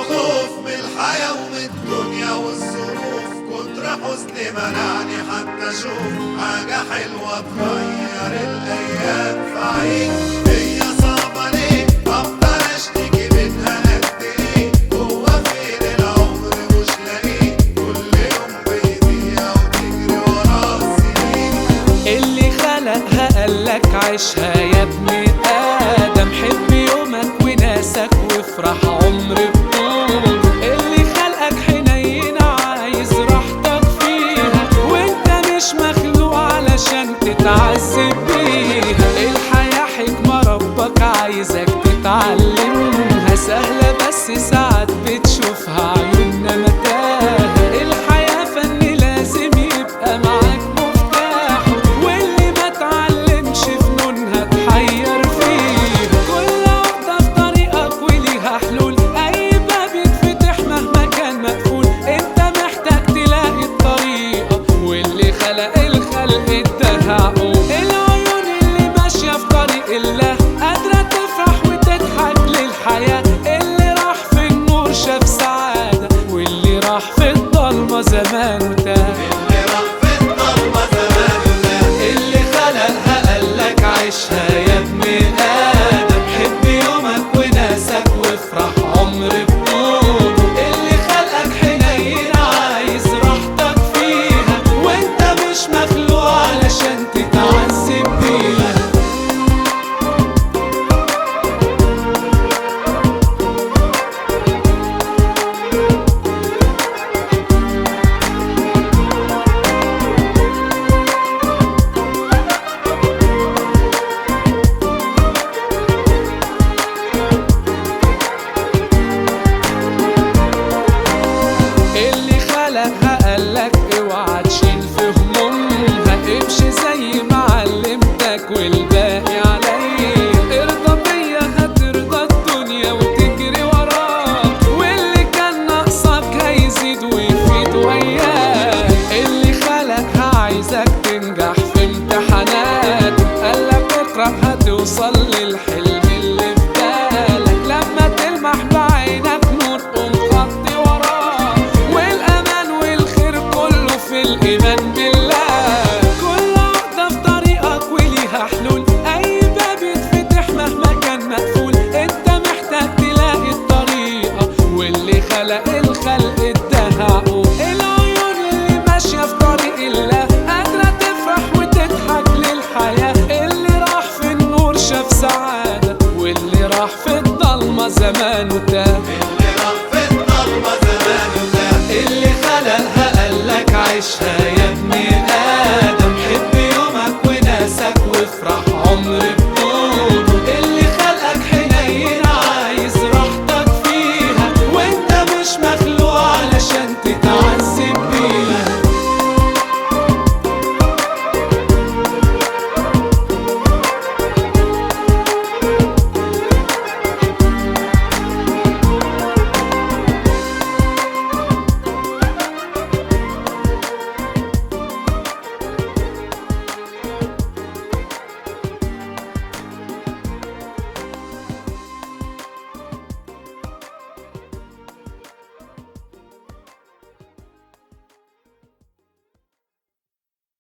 خوف من الحياة ومن الدنيا والظروف، كتر حزني منعني حتى اشوف حاجة حلوة تغير الايام في عيني. هي صعبة ليه افضل اشتكي منها قد ايه؟ هو فين العمر مش لاقيه؟ كل يوم بيضيع وتجري وراه السنين. اللي خلقها قالك عيشها يا ابن آدم، حب يومك وناسك وافرح عمر بطول. اللي خلقك حنين عايز راحتك فيها، وانت مش مخلوق علشان تتعذب بيها. الحياة حكمة ربك عايزك تتعلمها، سهلة بس ساعات بتشوفها عيوننا متاهة. الحياة فن لازم يبقى معاك مفتاحه، واللي ما اتعلمش فنونها تحير فيها. كل عقدة في طريقك وليها حلول، أي باب يتفتح مهما كان مقفول. انت محتاج تلاقي الطريقة، واللي خلق الخلق اداها عقول. العيون اللي ماشية في طريق الله قادرة تفرح وتضحك للحياة. اللي راح في النور شاف سعادة، واللي راح في الضلمة زمانه تاه. اللي راح في الضلمة زمانه تاه. اللي خلقها قالك عيشها يا ابن آدم، حب يومك وناسك وافرح عمر بطول. اللي خلقك حنين عايز راحتك فيها، وانت مش مخلوق علشان تتعذب بيها. اللي خلقها قالك اوعى تشيل في همومها، امشي زي ما علمتك والباقي عليا. ارضى بيا هترضى الدنيا وتجري وراك، واللي كان ناقصك هيزيد ويفيد وياك. اللي خلقها عايزك تنجح في امتحانات، قالك اقرأ هتوصل للحلم اللي في بالك. لما تلمح بعينك نور قوم خطي وراه، والأمان والخير كله في الإيمان بالله. كل عقدة في طريقك وليها حلول، أي باب يتفتح مهما كان مقفول. أنت محتاج تلاقي الطريقة، واللي خلق الخلق اداها عقول. العيون اللي ماشية في طريق الله قادرة تفرح وتضحك للحياة. اللي راح في النور شاف سعادة، واللي راح في الضلمة زمانه تاه. اللي راح في الضلمة زمانه تاه. اللي خلقها قالك عيشها يا ابن آدم، حب يومك وناسك وافرح عمر